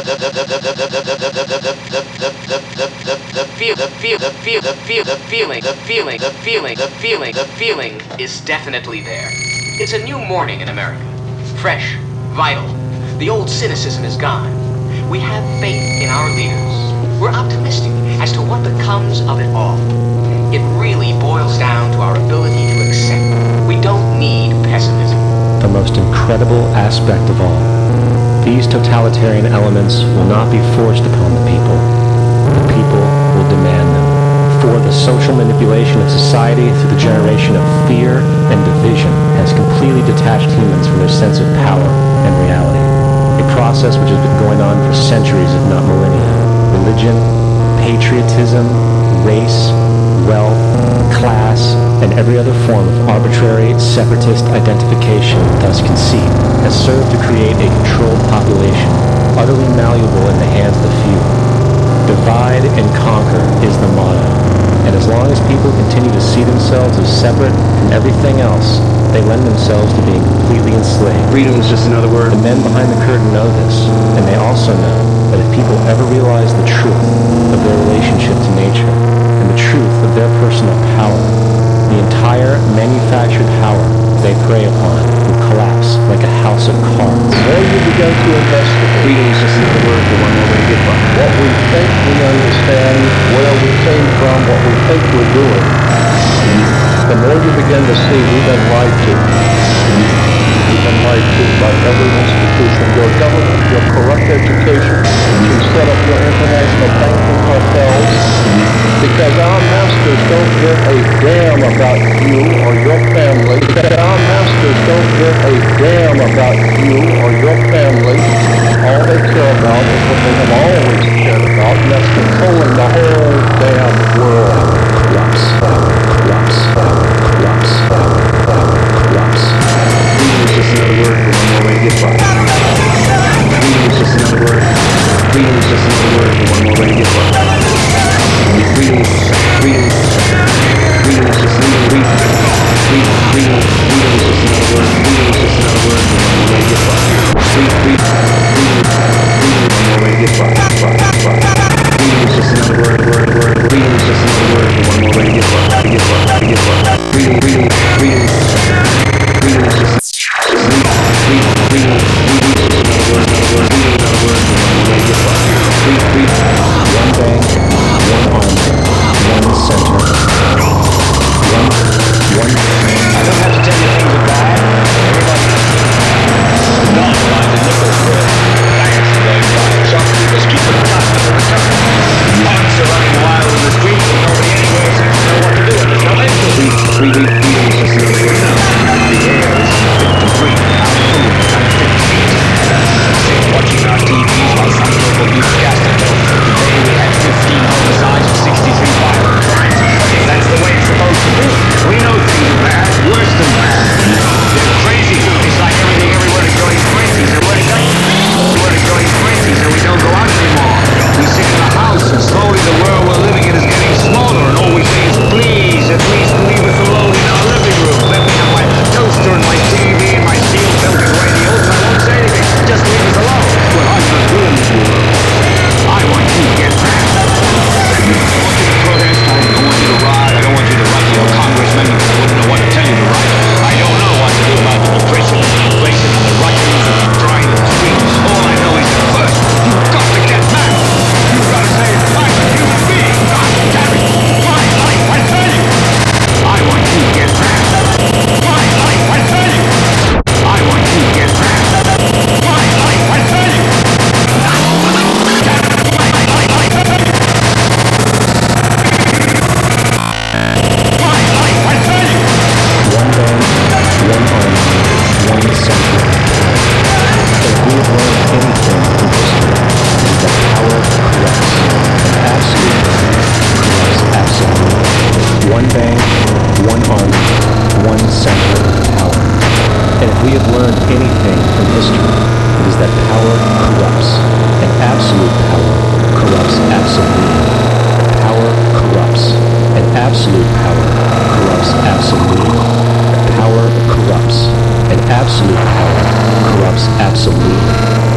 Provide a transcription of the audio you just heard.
The feeling is definitely there. It's a new morning in America. Fresh, vital. The old cynicism is gone. We have faith in our leaders. We're optimistic as to what becomes of it all. It really boils down to our ability to accept. We don't need pessimism. The most incredible aspect of all. These totalitarian elements will not be forced upon the people. The people will demand them. For the social manipulation of society through the generation of fear and division has completely detached humans from their sense of power and reality. A process which has been going on for centuries, if not millennia. Religion, patriotism, race, wealth, class, and every other form of arbitrary, separatist identification, thus conceit, has served to create a controlled population, utterly malleable in the hands of the few. Divide and conquer is the motto, and as long as people continue to see themselves as separate from everything else, they lend themselves to being completely enslaved. Freedom is just another word. The men behind the curtain know this, and they also know that if people ever realize the truth of their relationship to nature, and the truth of their personal power, the entire manufactured power they prey upon will collapse like a house of cards. The more you begin to investigate, Freedom is just another word for one more way to get by. what we think we understand, where we came from, what we think we're doing, the more you begin to see we've been lied to. We've been lied to by every institution, your government, your corrupt education, you set up your international banking cartels, because our masters don't give a damn about you or your family. Our masters don't give a damn about you or your family. All they care about is what they have always cared about, and that's controlling the whole damn world. Collapse, collapse, collapse, collapse. Freedom is just another word for one more way to get by. Freedom is just another word. Freedom is just another word for one more way to get by. Freedom is just another word. Freedom is just another word. Freedom is just another word for one more way to get by. Freedom one more way to get by. Freedom is just another word. Freedom is just another word for one more way to get by. Freedom is just One bank, one army, one center, one. I don't have to tell you things are bad. Everybody knows. Not like the nickel for banks going by. Shopkeepers keeping the customer returned. Punks are running wild in the streets and nobody anywhere seems to know what to do. And there's no end to it. freedom is just another word. The air is fit to breathe. Our food is unfit to eat. Watching our TVs while some local newscaster told us today we had 15 homicides and 63 violent crimes. If that's the way it's supposed to be, we know things are bad, worse than bad. They're crazy. It's like everything everywhere is going crazy. So what is that? Everywhere is going crazy, so we don't go out anymore. We sit in the house, and slowly the world we're living in is getting smaller, and all we say is, please, at least leave us alone in our living room. Let me have my toaster and my TV and my steel-belted radios, and I won't say anything. Just leave us alone. Well, I'm not doing this world. I want you to get back. I want you to protest. I don't want you to ride. I don't want you to write to your congressman because I wouldn't know what to tell you to write. I don't know what to do about the depression and the inflation and the Russians and the drying in the streets. All I know is that first, you've got to get back. You've got to say, I'm a human being. God damn it. My life, I tell you. I want you to get back. My life, I tell you. I want you to get back. My life, I tell you. One bank, one army, one center. If we have learned anything from history, it is that power corrupts, and absolute corrupts absolute. One bank, one army, one center of power. And if we have learned anything from history, it is that power corrupts, and absolute power corrupts absolutely. Power corrupts, and absolute power corrupts absolutely. Power corrupts, and absolute power corrupts absolutely.